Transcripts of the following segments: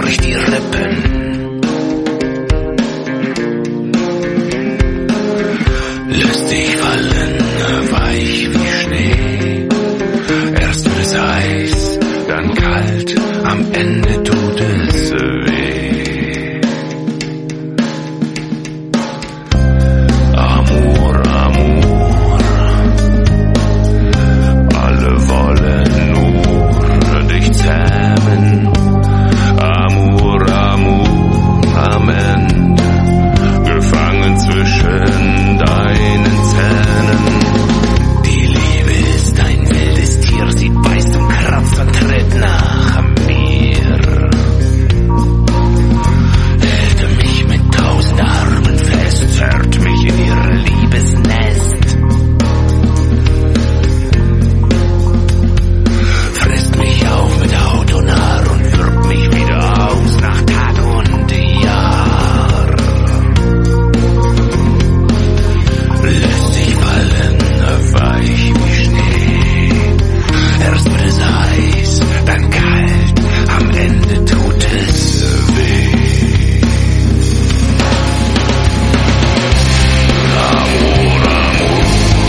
durch die Rippen. Lässt sich fallen, weich wie Schnee. Erst wird es heiß, dann kalt, am Ende tut es weh. Amor, Amor, alle wollen nur dich zähmen. Amor, Amor, am Ende gefangen zwischen deinen Zähnen. Die Liebe ist ein wildes Tier, sie beißt und kratzt und tritt nach mir. Hält mich mit 1000 Armen fest, zerrt mich in ihr Liebesnest. Frisst mich auf mit Haut und Haar und wirbt mich wieder aus nach Tag und Jahr. Lässt sich fallen, weich wie Schnee. Erst wird es heiß, dann kalt, am Ende tut es weh. Amor, Amor,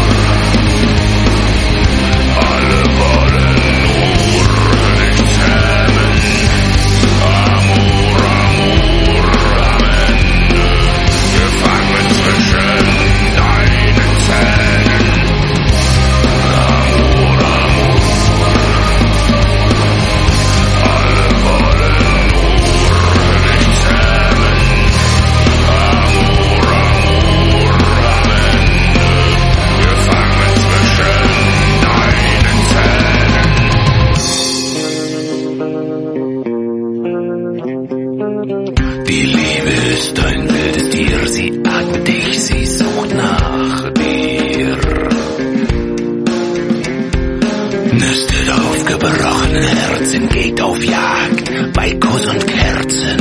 alle wollen nur dich zähmen. Amor, Amor, am Ende gefangen zwischen deinen Zähnen. Amor, Amor, alle wollen nur dich zähmen. Amor, Amor, am Ende gefangen zwischen deinen Zähnen. Die Liebe ist ein wildes Tier, sie atmet dich, sie sucht nach dir. Nistet auf gebrochenen Herzen, geht auf Jagd bei Kuss und Kerzen.